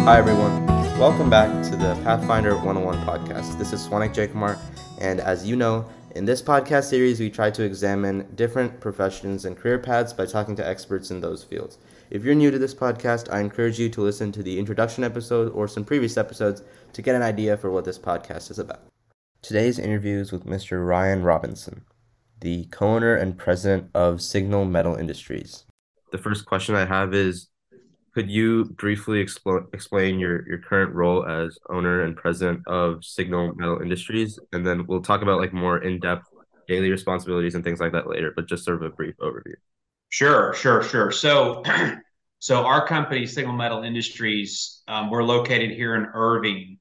Hi, everyone. Welcome back to the Pathfinder 101 podcast. This is Swanik Jaykumar, and as you know, in this podcast series, we try to examine different professions and career paths by talking to experts in those fields. If you're new to this podcast, I encourage you to listen to the introduction episode or some previous episodes to get an idea for what this podcast is about. Today's interview is with Mr. Ryan Robinson, the co-owner and president of Signal Metal Industries. The first question I have is, could you briefly explain your current role as owner and president of Signal Metal Industries? And then we'll talk about like more in-depth daily responsibilities and things like that later, but just sort of a brief overview. Sure. So our company, Signal Metal Industries, we're located here in Irving.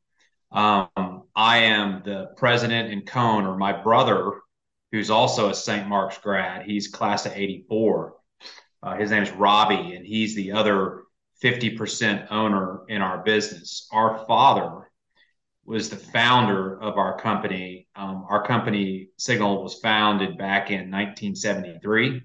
I am the president and co-owner. My brother, who's also a St. Mark's grad, he's class of '84. His name's Robbie, and he's the other 50% owner in our business. Our father was the founder of our company. Our company, Signal, was founded back in 1973.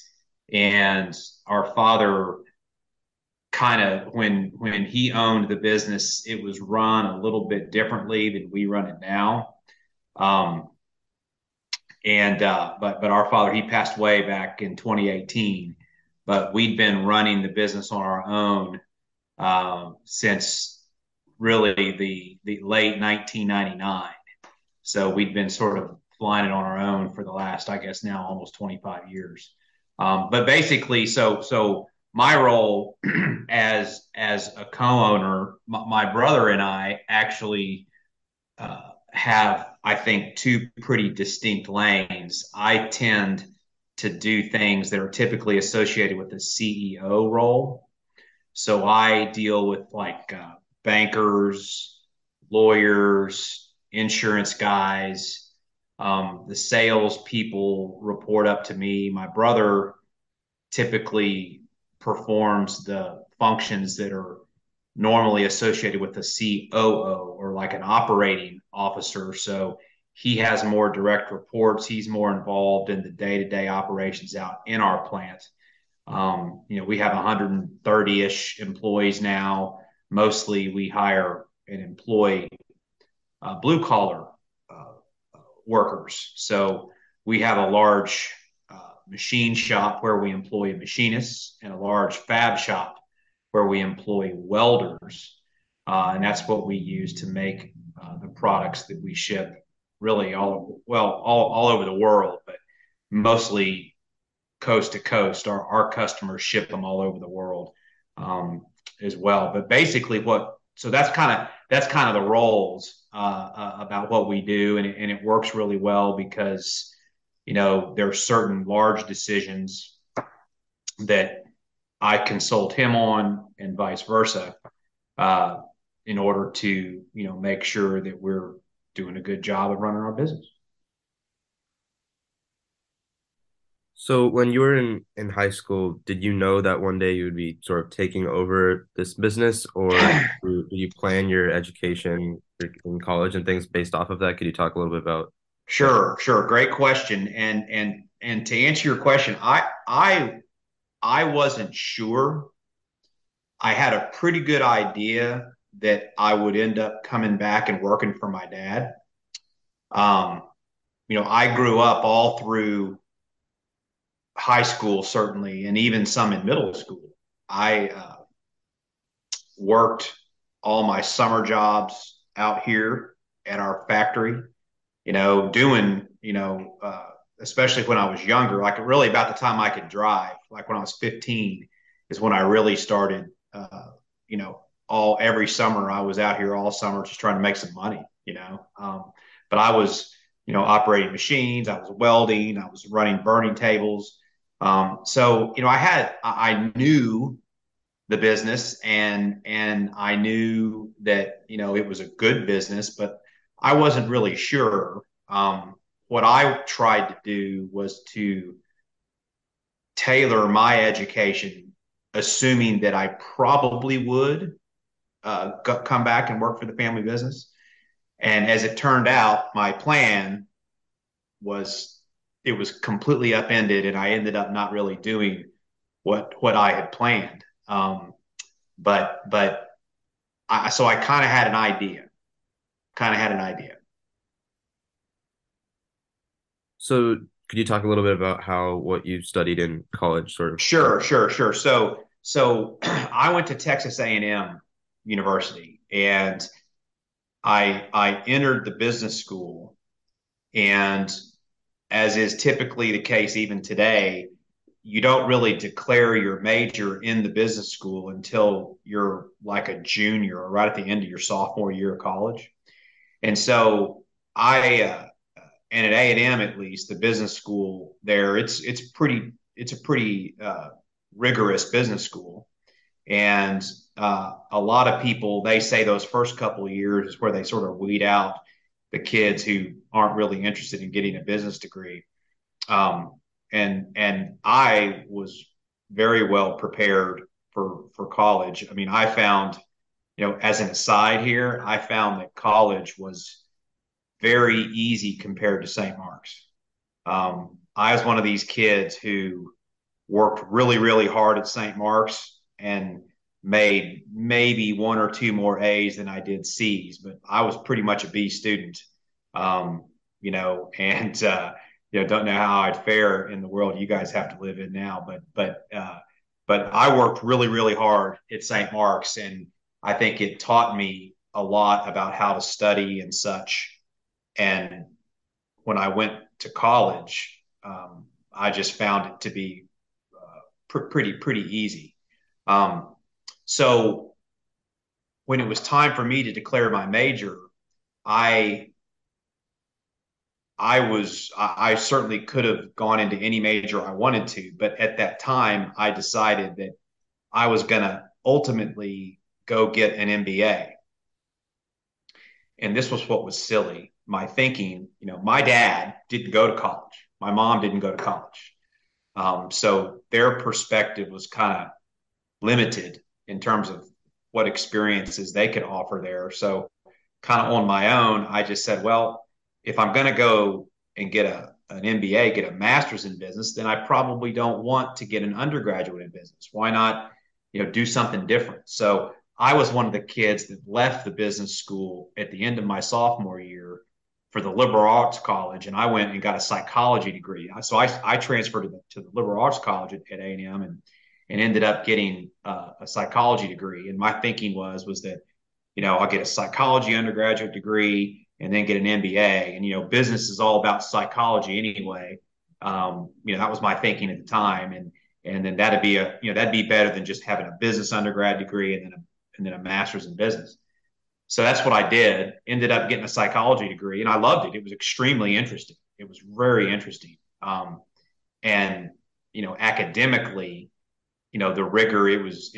And our father kind of when he owned the business, it was run a little bit differently than we run it now. Um, and but our father, he passed away back in 2018, but we'd been running the business on our own since really the late 1999. So we'd been sort of flying it on our own for the last, I guess now almost 25 years. But basically, so my role as a co-owner, my brother and I actually have, I think, two pretty distinct lanes. I tend to do things that are typically associated with the CEO role. So I deal with like bankers, lawyers, insurance guys. The sales people report up to me. My brother typically performs the functions that are normally associated with a COO or like an operating officer. So he has more direct reports. He's more involved in the day-to-day operations out in our plant. We have 130-ish employees now. Mostly we hire and employ blue collar uh, workers. So we have a large machine shop where we employ machinists and a large fab shop where we employ welders. And that's what we use to make the products that we ship really all over the world, but mostly coast to coast. Our customers ship them all over the world as well. But basically, so that's kind of the roles about what we do, and it works really well because there are certain large decisions that I consult him on, and vice versa, uh, in order to make sure that we're doing a good job of running our business. So when you were in high school, did you know that one day you would be sort of taking over this business, or do you plan your education in college and things based off of that? Could you talk a little bit about that? Sure. Great question. And to answer your question, I wasn't sure. I had a pretty good idea that I would end up coming back and working for my dad. Um, I grew up all through high school, certainly, and even some in middle school. I worked all my summer jobs out here at our factory, doing, especially when I was younger, like really about the time I could drive, like when I was 15 is when I really started, you know, every summer I was out here all summer just trying to make some money. But I was, operating machines, I was welding, I was running burning tables. So, I knew the business and I knew that it was a good business, but I wasn't really sure. What I tried to do was to tailor my education, assuming that I probably would come back and work for the family business. And as it turned out, my plan was it was completely upended, and I ended up not really doing what I had planned. But so I kind of had an idea, kind of had an idea. So could you talk a little bit about how what you studied in college sort of Sure, sure, sure. So I went to Texas A&M University, and I entered the business school, and as is typically the case even today, you don't really declare your major in the business school until you're like a junior or right at the end of your sophomore year of college. And so and at A&M at least, the business school there, it's a pretty rigorous business school. And a lot of people, they say those first couple of years is where they sort of weed out the kids who aren't really interested in getting a business degree. Um, and I was very well prepared for college. I mean, I found, as an aside here, I found that college was very easy compared to St. Mark's. I was one of these kids who worked really, really hard at St. Mark's and made maybe one or two more A's than I did C's, but I was pretty much a B student. Um, and don't know how I'd fare in the world you guys have to live in now, but I worked really, really hard at St. Mark's, and I think it taught me a lot about how to study and such. And when I went to college, I just found it to be pretty easy. Um, so when it was time for me to declare my major, I I certainly could have gone into any major I wanted to, but at that time I decided that I was going to ultimately go get an MBA. And this was what was silly. My thinking, my dad didn't go to college. My mom didn't go to college. So their perspective was kind of limited in terms of what experiences they could offer there. So, kind of on my own, I just said, well, if I'm going to go and get an MBA, get a master's in business, then I probably don't want to get an undergraduate in business. Why not, do something different? So I was one of the kids that left the business school at the end of my sophomore year for the liberal arts college, and I went and got a psychology degree. So I transferred to the liberal arts college at A&M, and ended up getting a psychology degree. And my thinking was that, I'll get a psychology undergraduate degree and then get an MBA. And, business is all about psychology anyway. That was my thinking at the time. And then that'd be better than just having a business undergrad degree and then a master's in business. So that's what I did. Ended up getting a psychology degree, and I loved it. It was extremely interesting. It was very interesting. And academically, the rigor,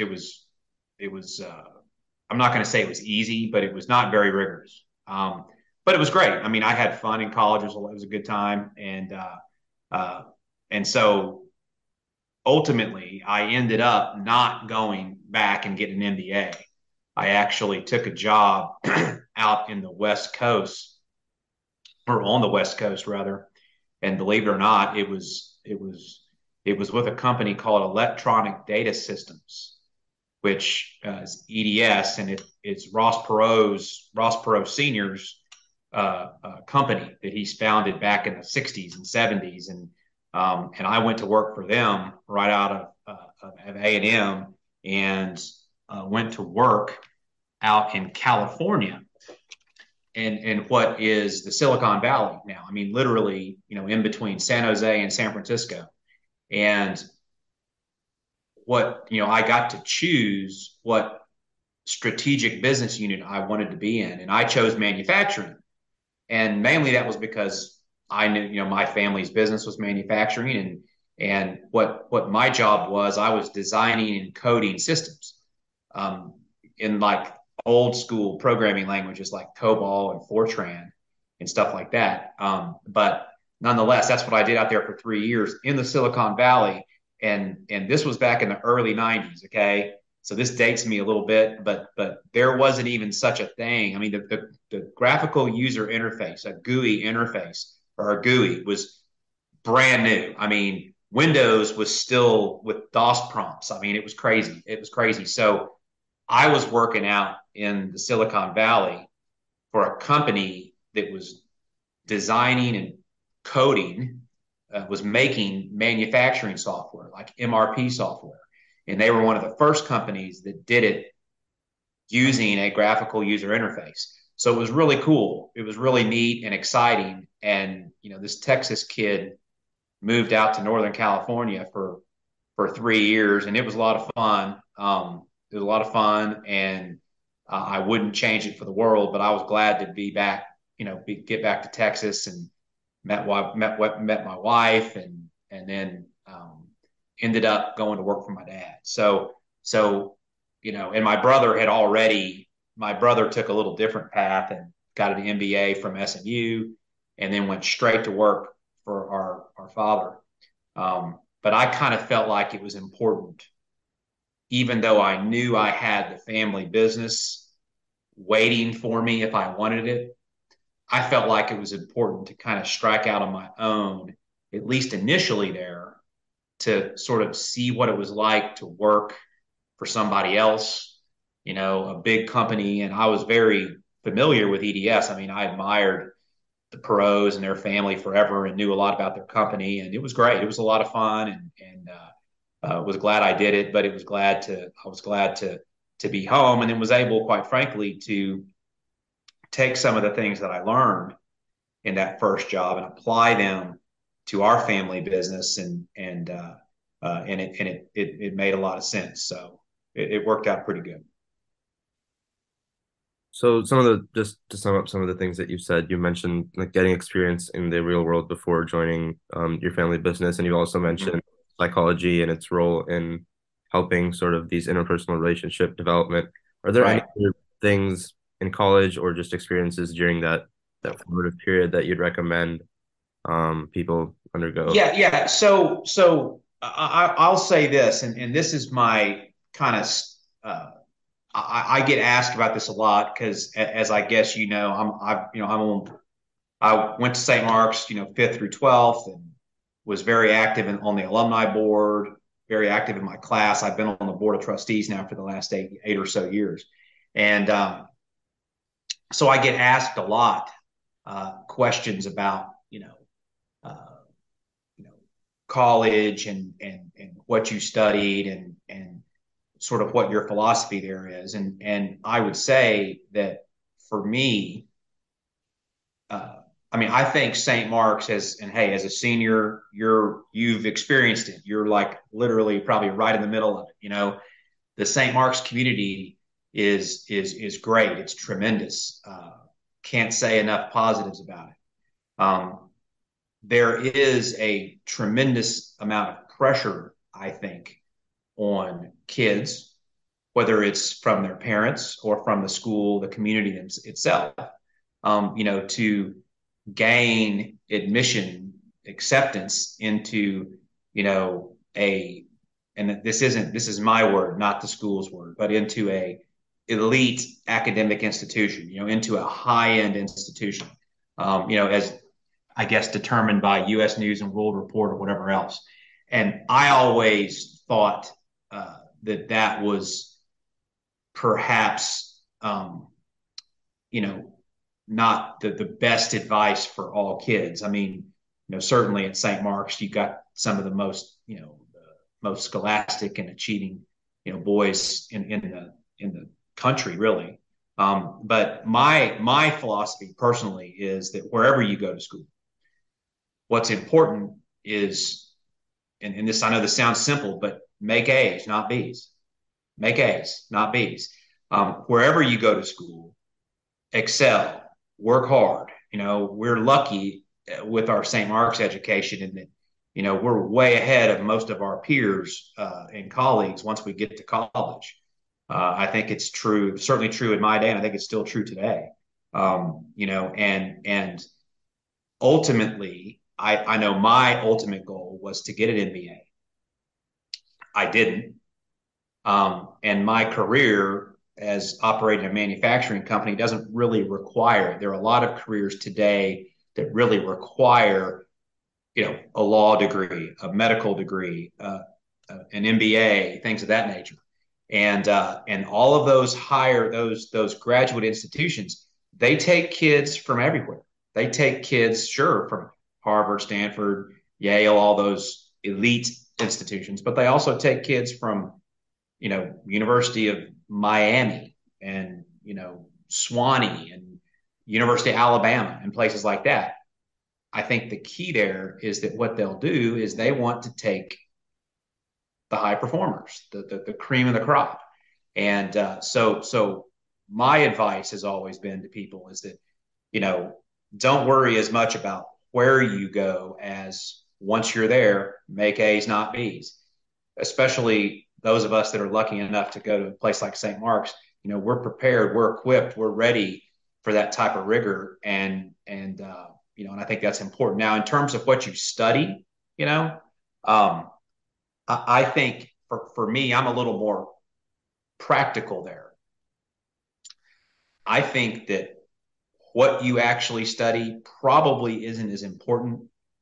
it was I'm not going to say it was easy, but it was not very rigorous. But it was great. I mean, I had fun in college. It was a good time. Uh, and so ultimately I ended up not going back and getting an MBA. I actually took a job out in the West Coast, or on the West Coast rather. And believe it or not, it was with a company called Electronic Data Systems, which is EDS, and it's Ross Perot Senior's company that he's founded back in the '60s and '70s, and I went to work for them right out of A&M, and went to work out in California, and what is the Silicon Valley now. I mean, literally, in between San Jose and San Francisco. And I got to choose what strategic business unit I wanted to be in. And I chose manufacturing. And mainly that was because I knew, my family's business was manufacturing, and what my job was, I was designing and coding systems in like old school programming languages like COBOL and Fortran and stuff like that. But nonetheless, that's what I did out there for 3 years in the Silicon Valley, and this was back in the early '90s. Okay, so this dates me a little bit, but there wasn't even such a thing. I mean, the graphical user interface, a GUI interface or a GUI, was brand new. I mean, Windows was still with DOS prompts. I mean, it was crazy. It was crazy. So I was working out in the Silicon Valley for a company that was designing and coding, was making manufacturing software like MRP software. And they were one of the first companies that did it using a graphical user interface. So it was really cool. It was really neat and exciting. And, this Texas kid moved out to Northern California for 3 years, and it was a lot of fun. It was a lot of fun, and I wouldn't change it for the world. But I was glad to be back, get back to Texas and met my wife, and then ended up going to work for my dad. So and my brother took a little different path and got an MBA from SMU, and then went straight to work for our father. But I kind of felt like it was important, even though I knew I had the family business waiting for me if I wanted it. I felt like it was important to kind of strike out on my own, at least initially there, to sort of see what it was like to work for somebody else, a big company. And I was very familiar with EDS. I mean, I admired the Perot's and their family forever and knew a lot about their company. And it was great. It was a lot of fun, and was glad I did it, but I was glad to be home, and then was able, quite frankly, to take some of the things that I learned in that first job and apply them to our family business, and it made a lot of sense. So it worked out pretty good. So just to sum up some of the things that you said, you mentioned like getting experience in the real world before joining your family business, and you also Mm-hmm. mentioned psychology and its role in helping sort of these interpersonal relationship development. Are there any Right. other things in college or just experiences during that formative period that you'd recommend people undergo? Yeah. So I'll say this, and this is my kind of I get asked about this a lot because, as I guess I went to St. Mark's, fifth through 12th, and was very active on the alumni board, very active in my class. I've been on the board of trustees now for the last eight or so years, and so I get asked a lot questions about uh, you know college and what you studied, and sort of what your philosophy there is. And I would say that for me, uh, I mean, I think St. Mark's, as a senior, you've experienced it. You're like literally probably right in the middle of it. The St. Mark's community is great. It's tremendous. Can't say enough positives about it. There is a tremendous amount of pressure, I think, on kids, whether it's from their parents or from the school, the community itself, to gain admission acceptance into, a, and this is my word, not the school's word, but into a elite academic institution, into a high end institution, as I guess determined by U.S. News and World Report or whatever else. And I always thought that was perhaps, you know, not the best advice for all kids. I mean, certainly at St. Mark's, you got some of the most scholastic and achieving, boys in the country, really. But my philosophy personally is that wherever you go to school, what's important is, and this, I know this sounds simple, but make A's, not B's. Make A's, not B's. Wherever you go to school, excel, work hard. We're lucky with our St. Mark's education in that, we're way ahead of most of our peers and colleagues once we get to college. I think it's true, certainly true in my day, and I think it's still true today. And ultimately, I know my ultimate goal was to get an MBA. I didn't. And my career as operating a manufacturing company doesn't really require it. There are a lot of careers today that really require, a law degree, a medical degree, an MBA, things of that nature. And all of those graduate institutions, they take kids from everywhere. They take kids, sure, from Harvard, Stanford, Yale, all those elite institutions, but they also take kids from, University of Miami and, Swanee and University of Alabama and places like that. I think the key there is that what they'll do is they want to take the high performers, the cream of the crop. And so my advice has always been to people is that, you know, don't worry as much about where you go as once you're there, make A's, not B's. Especially those of us that are lucky enough to go to a place like St. Mark's, we're prepared, we're equipped, we're ready for that type of rigor. And I think that's important. Now, in terms of what you study, um, I think for me, I'm a little more practical there. I think that what you actually study probably isn't as important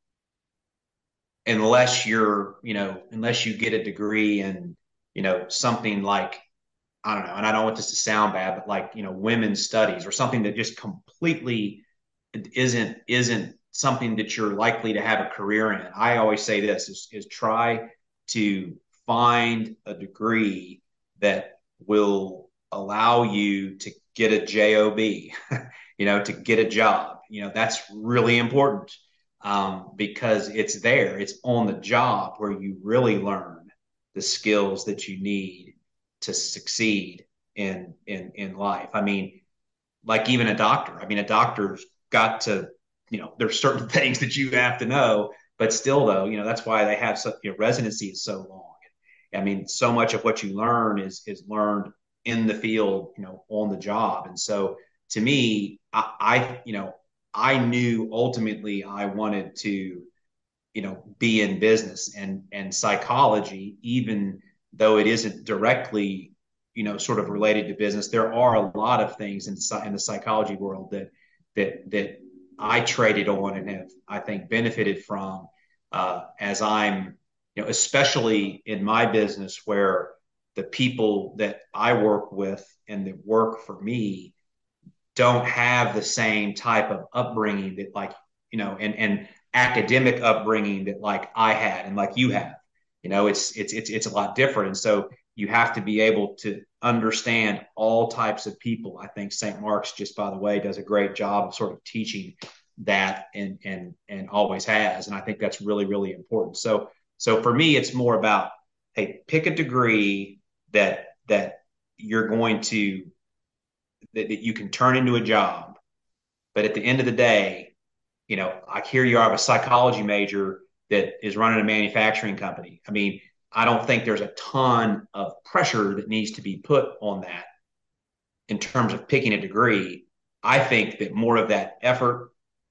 unless you get a degree in, something like, I don't know, and I don't want this to sound bad, but like, women's studies or something that just completely isn't something that you're likely to have a career in. I always say this is try to find a degree that will allow you to get a job, to get a job. That's really important, because it's there, it's on the job where you really learn the skills that you need to succeed in life. I mean, like even a doctor. I mean, a doctor's got to, there's certain things that you have to know, but still though, that's why they have such, residency is so long. I mean, so much of what you learn is learned in the field, on the job. And so to me, I knew ultimately I wanted to, be in business and psychology, even though it isn't directly, sort of related to business. There are a lot of things in the psychology world that I traded on and have, I think, benefited from, as I'm, especially in my business where the people that I work with and that work for me don't have the same type of upbringing that, like, and academic upbringing that like I had and like you have. It's a lot different. And so you have to be able to understand all types of people. I think St. Mark's, just by the way, does a great job of sort of teaching that, and always has. And I think that's really, really important. So for me, it's more about, hey, pick a degree that you're going to that you can turn into a job. But at the end of the day, I hear you are a psychology major that is running a manufacturing company. I mean, I don't think there's a ton of pressure that needs to be put on that in terms of picking a degree. I think that more of that effort,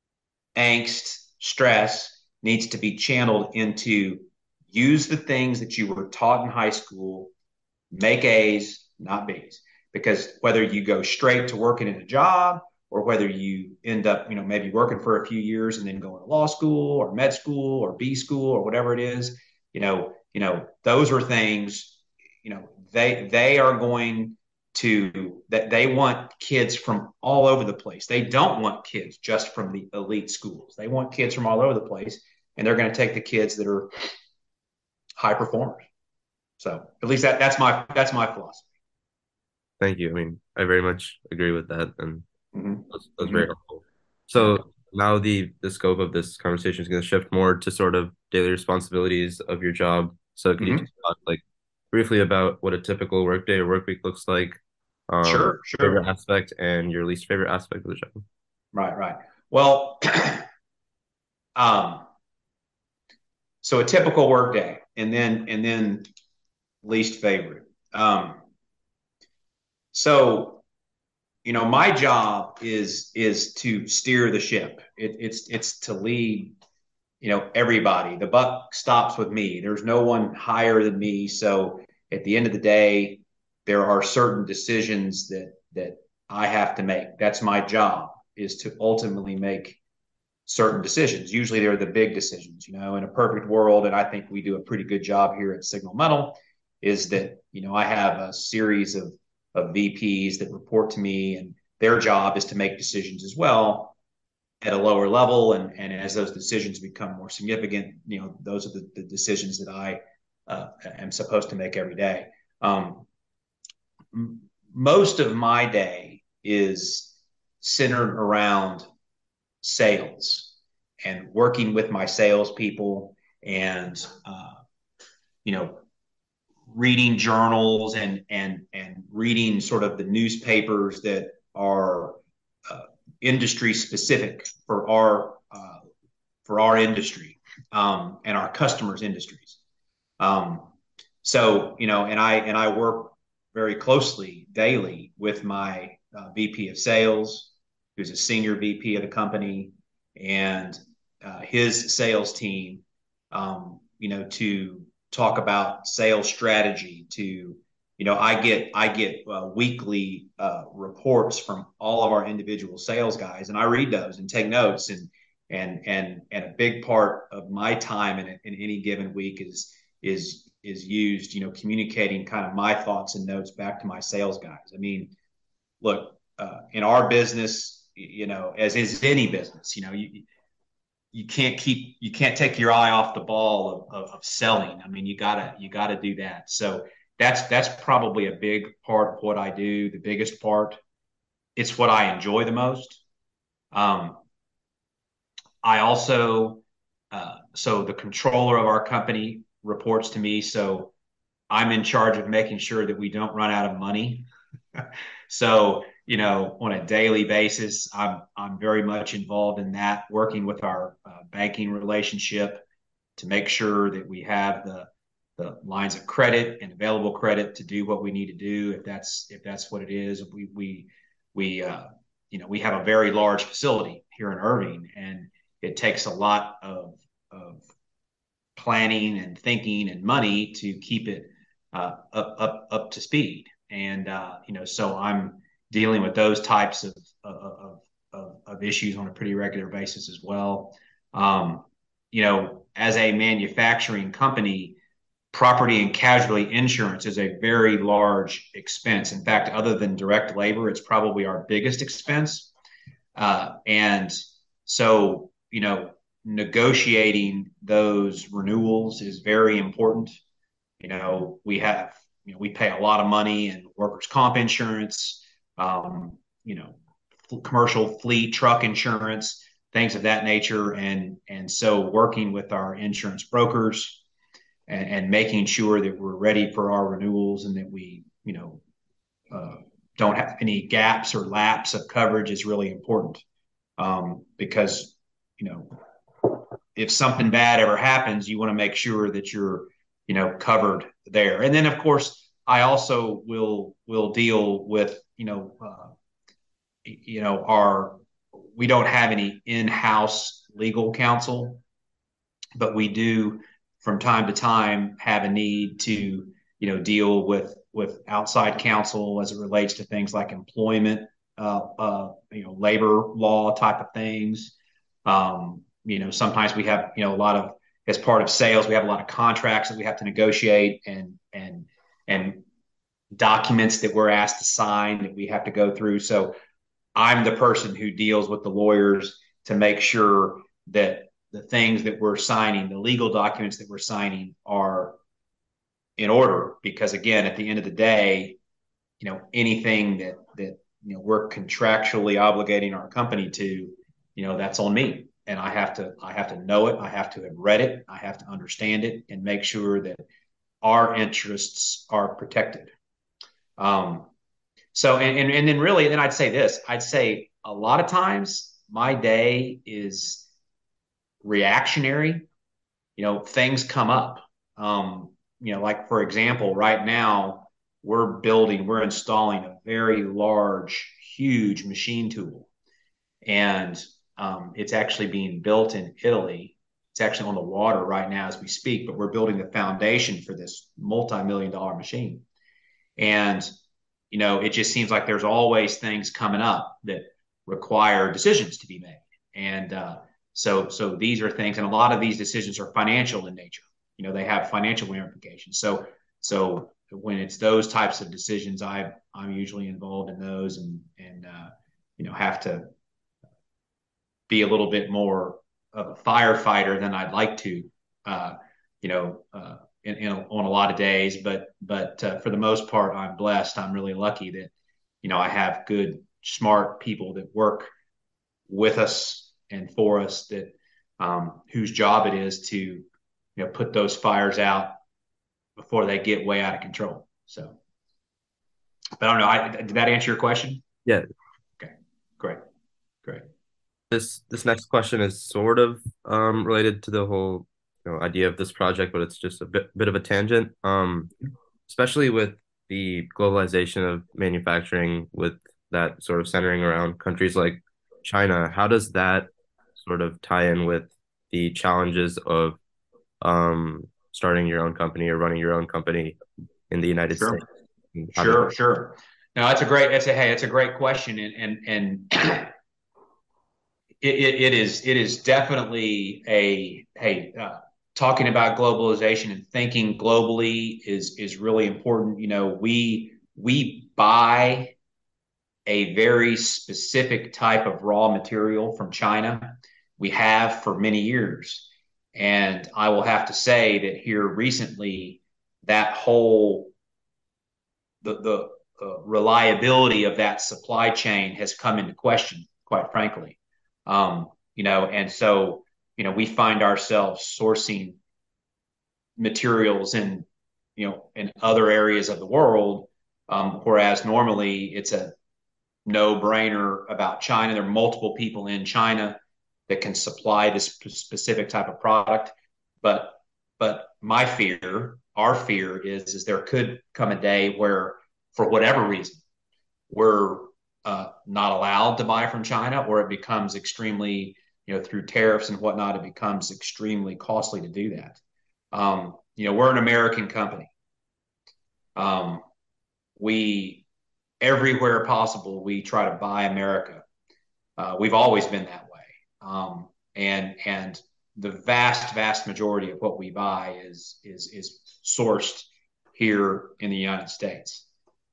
angst, stress needs to be channeled into use the things that you were taught in high school, make A's, not B's. Because whether you go straight to working in a job or whether you end up, maybe working for a few years and then going to law school or med school or B school or whatever it is, those are things, they are going to that they want kids from all over the place. They don't want kids just from the elite schools. They want kids from all over the place, and they're going to take the kids that are high performers. So at least that's my philosophy. Thank you. I mean, I very much agree with that, and Mm-hmm. that's very Mm-hmm. helpful. Yeah. So now the scope of this conversation is going to shift more to sort of daily responsibilities of your job. So could you Mm-hmm. talk like briefly about what a typical workday or work week looks like, Sure. favorite Sure. aspect and your least favorite aspect of the job? Right. Right. Well, um, so a typical work day, and then least favorite. So my job is to steer the ship. It's to lead, everybody. The buck stops with me. There's no one higher than me. So at the end of the day, there are certain decisions that I have to make. That's my job, is to ultimately make certain decisions. Usually they're the big decisions, in a perfect world. And I think we do a pretty good job here at Signal Metal. is that, I have a series of VPs that report to me, and their job is to make decisions as well at a lower level. And as those decisions become more significant, those are the decisions that I am supposed to make every day. Most of my day is centered around sales and working with my salespeople, and you know reading journals, and reading sort of the newspapers that are industry specific for our industry, and our customers' industries. Um, and I work very closely daily with my VP of sales, who's a senior VP of the company, and his sales team, to talk about sales strategy. I get weekly reports from all of our individual sales guys, and I read those and take notes. And a big part of my time in any given week is used, communicating kind of my thoughts and notes back to my sales guys. I mean, look, in our business, as is any business, you can't take your eye off the ball of selling. I mean, you gotta do that. So that's probably a big part of what I do. The biggest part. It's what I enjoy the most. Um, I also, so the controller of our company reports to me. So I'm in charge of making sure that we don't run out of money. So, on a daily basis, I'm very much involved in that, working with our banking relationship to make sure that we have the lines of credit and available credit to do what we need to do. If that's what it is, we have a very large facility here in Irving, and it takes a lot of planning and thinking and money to keep it up to speed. And so I'm dealing with those types of issues on a pretty regular basis as well. As a manufacturing company, property and casualty insurance is a very large expense. In fact, other than direct labor, it's probably our biggest expense. And so, negotiating those renewals is very important. We pay a lot of money in workers' comp insurance, um, you know, commercial fleet truck insurance, things of that nature. And so working with our insurance brokers, and making sure that we're ready for our renewals, and that we, uh, don't have any gaps or lapse of coverage is really important. Because, you know, if something bad ever happens, you want to make sure that you're, covered there. And then, of course, I also will deal with, our we don't have any in-house legal counsel, but we do from time to time have a need to, deal with outside counsel as it relates to things like employment, labor law type of things. Sometimes we have, a lot of, as part of sales, we have a lot of contracts that we have to negotiate, and documents that we're asked to sign that we have to go through. So I'm the person who deals with the lawyers to make sure that the things that we're signing, the legal documents that we're signing, are in order. Because again, at the end of the day, anything that we're contractually obligating our company to, that's on me. And I have to know it. I have to have read it. I have to understand it and make sure that our interests are protected. Um, and then really, then I'd say this. I'd say a lot of times my day is reactionary. Things come up. Like for example, right now we're installing a very large, huge machine tool, and it's actually being built in Italy. It's actually on the water right now as we speak, but we're building the foundation for this multi-million-dollar machine. And, it just seems like there's always things coming up that require decisions to be made. And so these are things, and a lot of these decisions are financial in nature. They have financial ramifications. So when it's those types of decisions, I'm usually involved in those, and have to be a little bit more of a firefighter than I'd like to, uh, you know, on a lot of days. But for the most part, I'm blessed. I'm really lucky that I have good, smart people that work with us and for us, that whose job it is to put those fires out before they get way out of control. So, but I don't know. Did that answer your question? Yeah, Okay, great, great. this next question is sort of related to the whole idea of this project, but it's just a bit of a tangent. Especially with the globalization of manufacturing, with that sort of centering around countries like China, how does that sort of tie in with the challenges of starting your own company or running your own company in the United Sure, States? And how does sure, sure. Now it's a great question, and it is definitely a hey. Talking about globalization and thinking globally is really important. We buy a very specific type of raw material from China. We have for many years. And I will have to say that here recently, that whole the reliability of that supply chain has come into question, quite frankly. And so we find ourselves sourcing materials in other areas of the world, whereas normally it's a no brainer about China. There are multiple people in China that can supply this specific type of product. But my fear, our fear is there could come a day where, for whatever reason, we're not allowed to buy from China, or it becomes extremely, through tariffs and whatnot, it becomes extremely costly to do that. We're an American company. We everywhere possible, we try to buy America. We've always been that way, and the vast majority of what we buy is sourced here in the United States.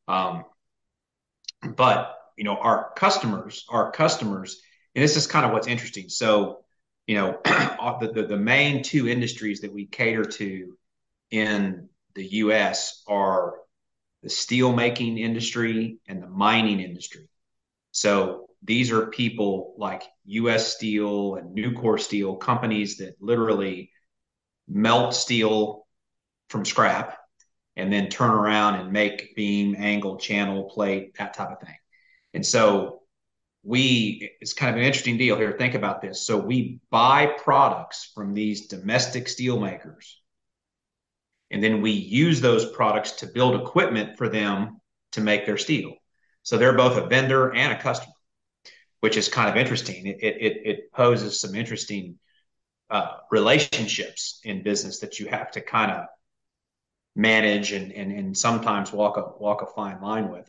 But our customers, and this is kind of what's interesting. So, the main two industries that we cater to in the U.S. are the steel making industry and the mining industry. So these are people like US Steel and Nucor Steel, companies that literally melt steel from scrap and then turn around and make beam, angle, channel, plate, that type of thing. And so it's kind of an interesting deal here. Think about this. So we buy products from these domestic steel makers, and then we use those products to build equipment for them to make their steel. So they're both a vendor and a customer, which is kind of interesting. It poses some interesting relationships in business that you have to kind of manage and sometimes walk a fine line with.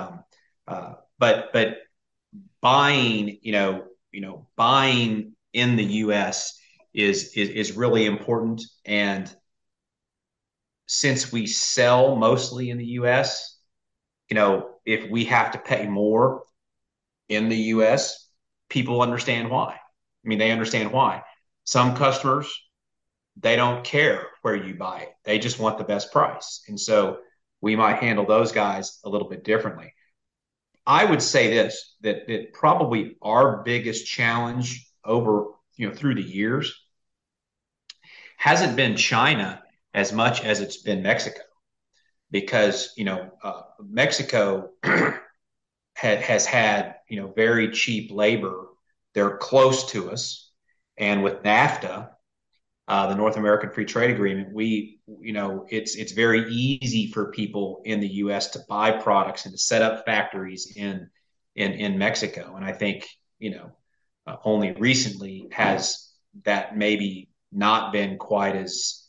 But buying buying in the U.S. is really important. And since we sell mostly in the U.S., if we have to pay more in the U.S., people understand why. I mean, they understand why. Some customers, they don't care where you buy it. They just want the best price. And so we might handle those guys a little bit differently. I would say this, that probably our biggest challenge over, through the years hasn't been China as much as it's been Mexico, because, Mexico has had, very cheap labor. They're close to us. And with NAFTA, the North American Free Trade Agreement, it's very easy for people in the U.S. to buy products and to set up factories in Mexico. And I think, only recently has that maybe not been quite as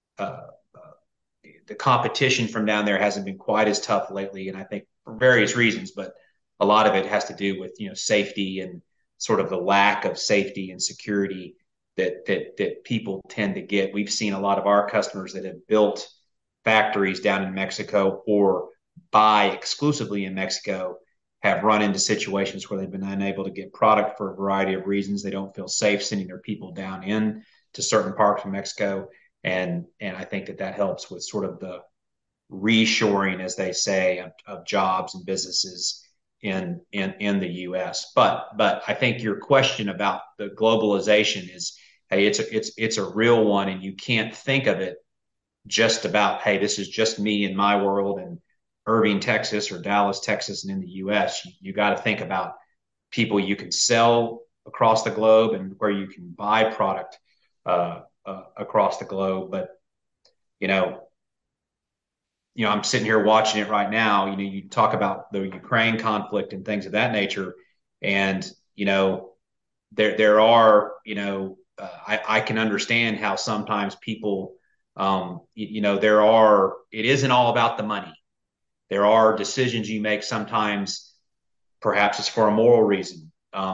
the competition from down there hasn't been quite as tough lately. And I think for various reasons, but a lot of it has to do with, safety and sort of the lack of safety and security that people tend to get. We've seen a lot of our customers that have built factories down in Mexico or buy exclusively in Mexico have run into situations where they've been unable to get product for a variety of reasons. They don't feel safe sending their people down in to certain parts of Mexico. And I think that that helps with sort of the reshoring, as they say, of jobs and businesses in the U.S. But I think your question about the globalization is, hey, it's a real one, and you can't think of it just about, hey, this is just me in my world and Irving, Texas, or Dallas, Texas, and in the U.S. You got to think about people you can sell across the globe and where you can buy product across the globe. But you know, I'm sitting here watching it right now. You talk about the Ukraine conflict and things of that nature, and there are I can understand how sometimes people there are it isn't all about the money. There are decisions you make sometimes, perhaps it's for a moral reason,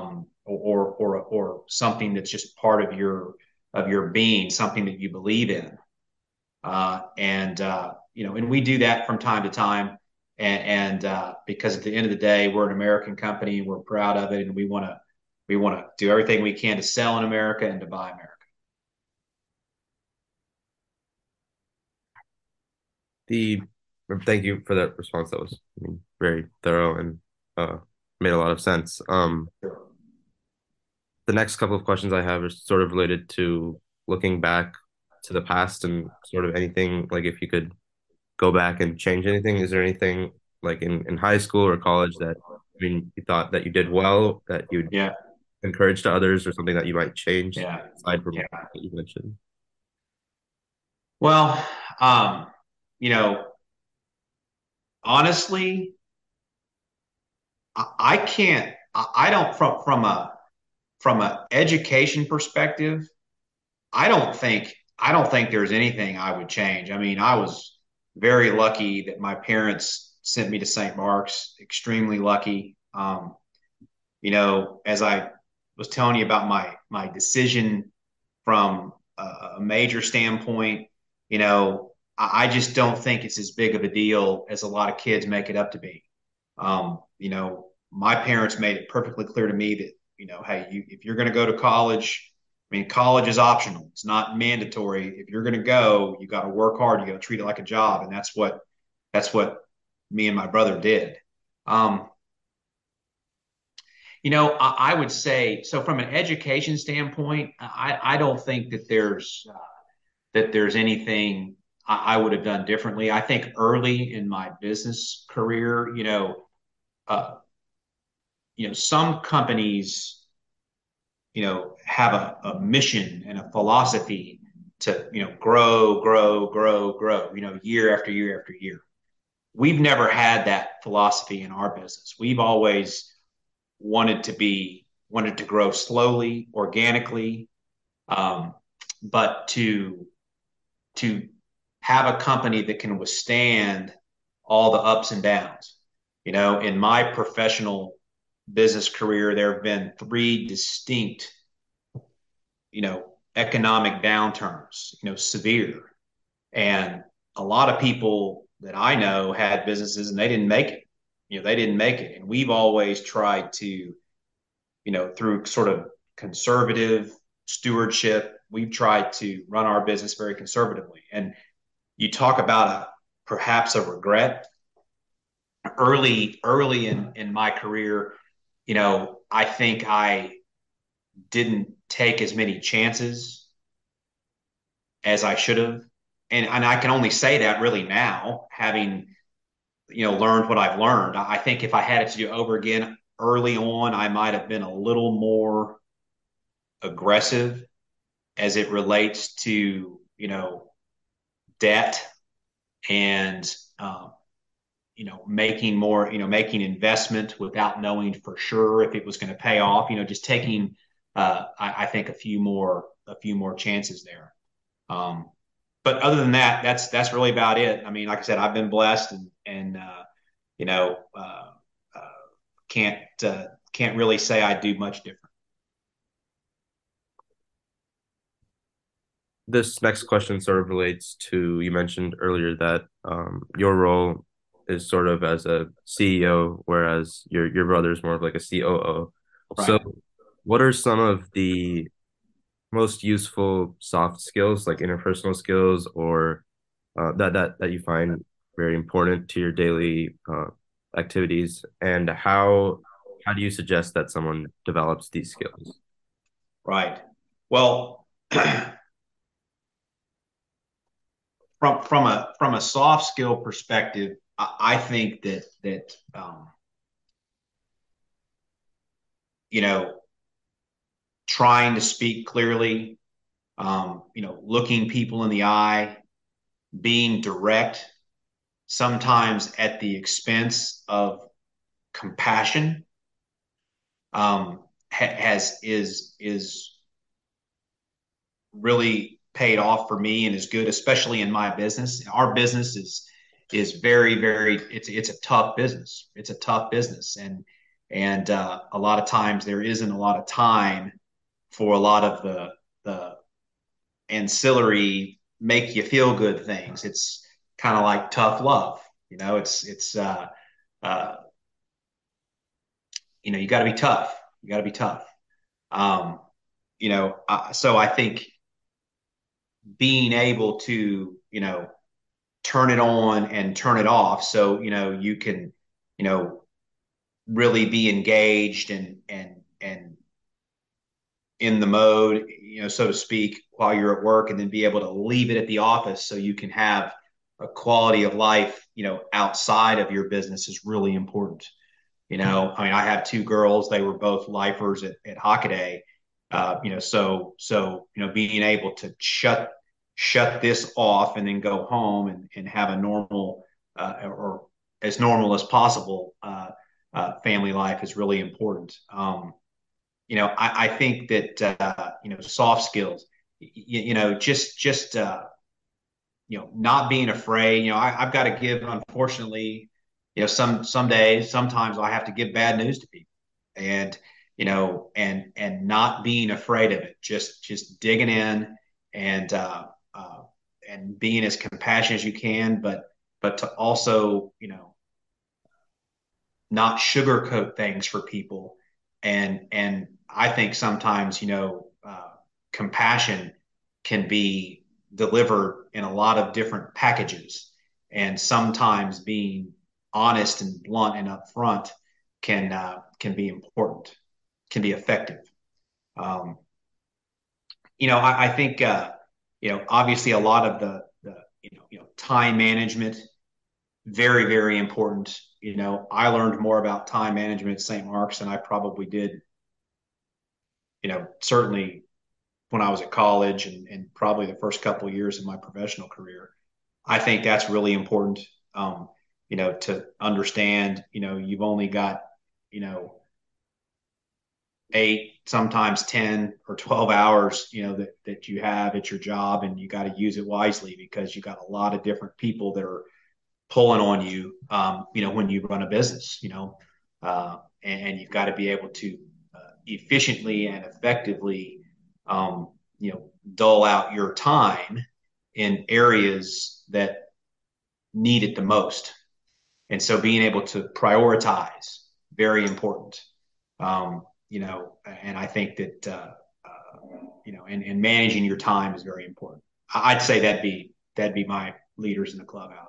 or something that's just part of your being, something that you believe in. And we do that from time to time. And because at the end of the day, we're an American company, we're proud of it, and we want to do everything we can to sell in America and to buy America. The Thank you for that response. That was, I mean, very thorough and uh, made a lot of sense. The next couple of questions I have are sort of related to looking back to the past and sort of anything, like if you could go back and change anything, is there anything like in high school or college that, I mean, you thought that you did well, that you'd Yeah, encourage to others, or something that you might change yeah, aside from yeah. what you mentioned? Well, um, you know, honestly, I can't. I don't from a education perspective. I don't think there's anything I would change. I mean, I was very lucky that my parents sent me to St. Mark's. Extremely lucky. As I was telling you about my decision from a major standpoint, I just don't think it's as big of a deal as a lot of kids make it up to be. My parents made it perfectly clear to me that, hey, if you're going to go to college, I mean, college is optional. It's not mandatory. If you're going to go, you got to work hard. You got to treat it like a job, and that's what me and my brother did. Um, I would say so from an education standpoint. I don't think that there's anything I would have done differently. I think early in my business career, uh, some companies, have a mission and a philosophy to, grow, grow, grow, grow, year after year after year. We've never had that philosophy in our business. We've always wanted to grow slowly, organically, um, but to have a company that can withstand all the ups and downs. In my professional business career, there have been three distinct, economic downturns, severe. And a lot of people that I know had businesses and they didn't make it. They didn't make it. And we've always tried to, through sort of conservative stewardship, we've tried to run our business very conservatively. And you talk about perhaps a regret early in my career. I think I didn't take as many chances as I should have. And I can only say that really now, having, learned what I've learned. I think if I had it to do over again early on, I might have been a little more aggressive as it relates to, debt and, making investment without knowing for sure if it was going to pay off, just taking, I think a few more chances there. Um, but other than that, that's really about it. I mean, like I said, I've been blessed and you know, uh, can't can't really say I do much different. this next question sort of relates to, you mentioned earlier that your role is sort of as a CEO, whereas your brother is more of like a COO. So, Right. what are some of the most useful soft skills, like interpersonal skills, or that you find very important to your daily activities, and how do you suggest that someone develops these skills? Right. Well, from a soft skill perspective, I think that you know, trying to speak clearly, looking people in the eye, being direct, sometimes at the expense of compassion, has is really paid off for me and is good, especially in my business. Our business is very it's a tough business. It's a tough business, and a lot of times there isn't a lot of time for a lot of the ancillary make you feel good things. It's kind of like tough love. Uh, you got to be tough. You got to be tough. Um, so I think being able to, turn it on and turn it off so, you can, you know, really be engaged and in the mode, so to speak, while you're at work, and then be able to leave it at the office so you can have a quality of life, outside of your business is really important. I mean, I have two girls. They were both lifers at Hockaday. Being able to shut this off and then go home and have a normal or as normal as possible family life is really important. I think that soft skills, not being afraid. I've got to give, unfortunately, some days, sometimes I have to give bad news to people, and and not being afraid of it, just digging in and and being as compassionate as you can, but to also not sugarcoat things for people, and I think sometimes compassion can be delivered in a lot of different packages, and sometimes being honest and blunt and upfront can be important, can be effective. Um, I think obviously a lot of the time management, very important. I learned more about time management at St. Mark's than I probably did, certainly when I was at college, and probably the first couple of years of my professional career. I think that's really important, to understand, you've only got, you know, 8, sometimes 10 or 12 hours, that you have at your job, and you got to use it wisely because you got a lot of different people that are pulling on you, when you run a business, and you've got to be able to efficiently and effectively, dull out your time in areas that need it the most. And so being able to prioritize, very important. And I think that, and managing your time is very important. I'd say that'd be my leaders in the clubhouse.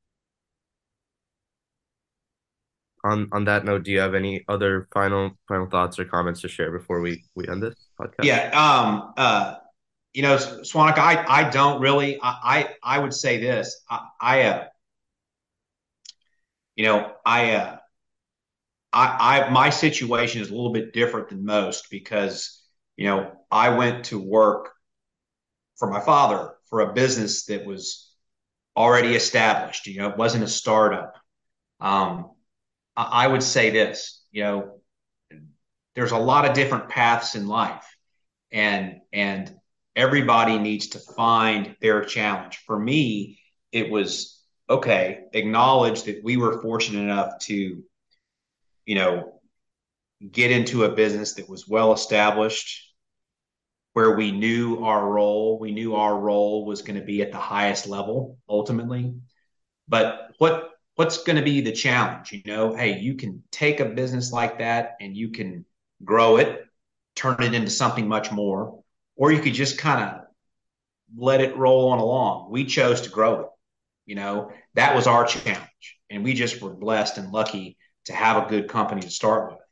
On that note, do you have any other final thoughts or comments to share before we end this podcast? Yeah. Swanik, I don't really, I would say this. You know, my situation is a little bit different than most because, I went to work for my father for a business that was already established. It wasn't a startup. Um, I would say this, there's a lot of different paths in life, and everybody needs to find their challenge. For me, it was okay, acknowledge that we were fortunate enough to, you know, get into a business that was well established, where we knew our role. We knew our role was going to be at the highest level ultimately. But what's going to be the challenge? Hey, you can take a business like that and you can grow it, turn it into something much more, or you could just kind of let it roll on along. We chose to grow it. That was our challenge, and we just were blessed and lucky to have a good company to start with.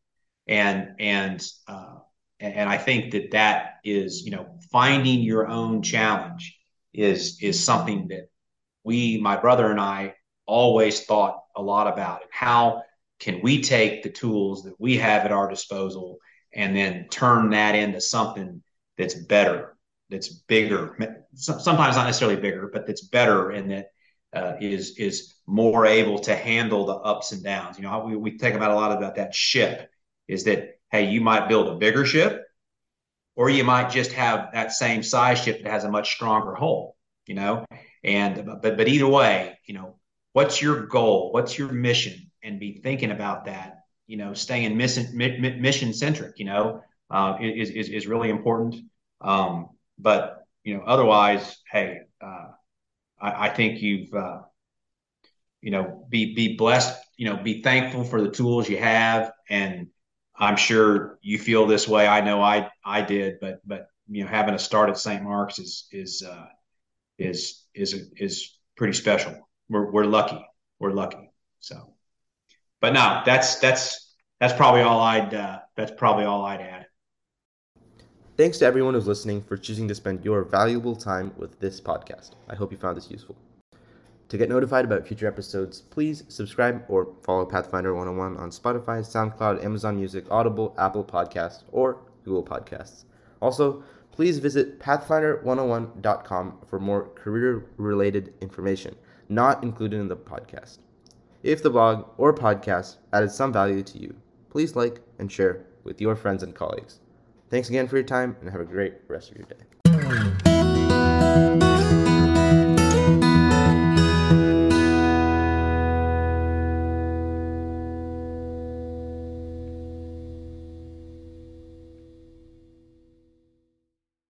And I think that is, finding your own challenge is something that my brother and I, always thought a lot about. And how can we take the tools that we have at our disposal and then turn that into something that's better, that's bigger, sometimes not necessarily bigger, but that's better, and that is more able to handle the ups and downs. We think about a lot about that ship, is that, hey, you might build a bigger ship, or you might just have that same size ship that has a much stronger hull, but either way, what's your goal? What's your mission? And be thinking about that, staying mission centric, is really important. But otherwise, hey, I think you've, be blessed, be thankful for the tools you have. And I'm sure you feel this way. I know I did, but having a start at St. Mark's is pretty special. We're lucky. We're lucky. So, but no, that's probably all I'd add. Thanks to everyone who's listening for choosing to spend your valuable time with this podcast. I hope you found this useful. To get notified about future episodes, please subscribe or follow Pathfinder 101 on Spotify, SoundCloud, Amazon Music, Audible, Apple Podcasts, or Google Podcasts. Also, please visit pathfinder101.com for more career-related information not included in the podcast. If the blog or podcast added some value to you, please like and share with your friends and colleagues. Thanks again for your time, and have a great rest of your day.